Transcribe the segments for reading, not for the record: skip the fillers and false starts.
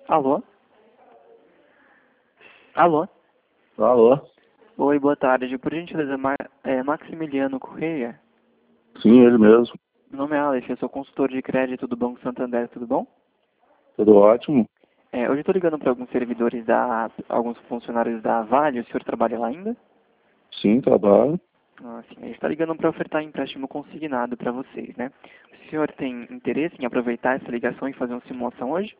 Alô? Alô? Alô? Oi, boa tarde. Por gentileza, Maximiliano Correia? Sim, ele mesmo. Meu nome é Alex, eu sou consultor de crédito do Banco Santander, tudo bom? Tudo ótimo? Hoje eu estou ligando para alguns servidores alguns funcionários da Vale, o senhor trabalha lá ainda? Sim, trabalho. Ah, sim, a gente está ligando para ofertar empréstimo consignado para vocês, né? O senhor tem interesse em aproveitar essa ligação e fazer uma simulação hoje?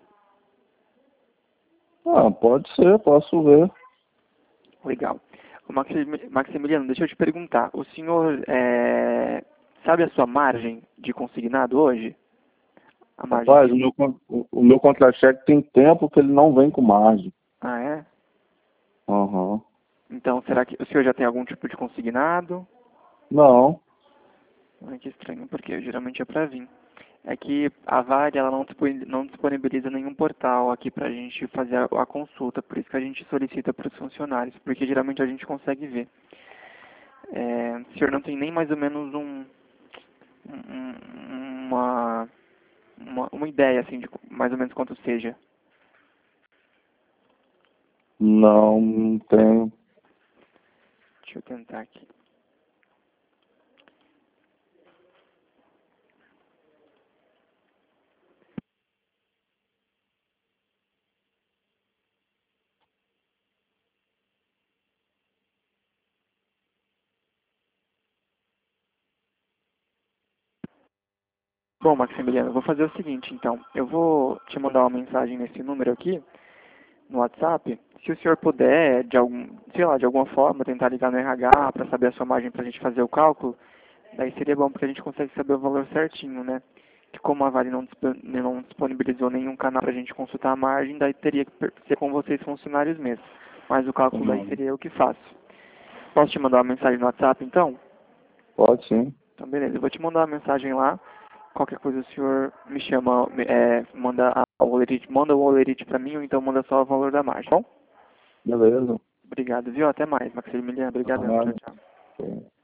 Ah, pode ser, posso ver. Legal. Maximiliano, deixa eu te perguntar, o senhor sabe a sua margem de consignado hoje? A margem Rapaz, que... o meu contra-cheque tem tempo que ele não vem com margem. Ah, é? Aham. Então, será que o senhor já tem algum tipo de consignado? Não. Ai, que estranho, porque geralmente é para vir. É que a Vale ela não disponibiliza nenhum portal aqui para a gente fazer a consulta, por isso que a gente solicita para os funcionários, porque geralmente a gente consegue ver. O senhor não tem nem mais ou menos uma, uma ideia assim de mais ou menos quanto seja. Não, não tenho. Deixa eu tentar aqui. Bom, Maximiliano, eu vou fazer o seguinte, então. Eu vou te mandar uma mensagem nesse número aqui, no WhatsApp. Se o senhor puder, sei lá, de alguma forma, tentar ligar no RH para saber a sua margem para a gente fazer o cálculo, daí seria bom porque a gente consegue saber o valor certinho, né? Que como a Vale não disponibilizou nenhum canal para a gente consultar a margem, daí teria que ser com vocês funcionários mesmo. Mas o cálculo daí Não. seria eu que faço. Posso te mandar uma mensagem no WhatsApp, então? Pode sim. Então, beleza. Eu vou te mandar uma mensagem lá. Qualquer coisa o senhor me chama, manda o olerite para mim ou então manda só o valor da margem, tá bom? Beleza. Obrigado, viu? Até mais, Maximiliano. Obrigadão. Tchau, Ah, tchau. sim.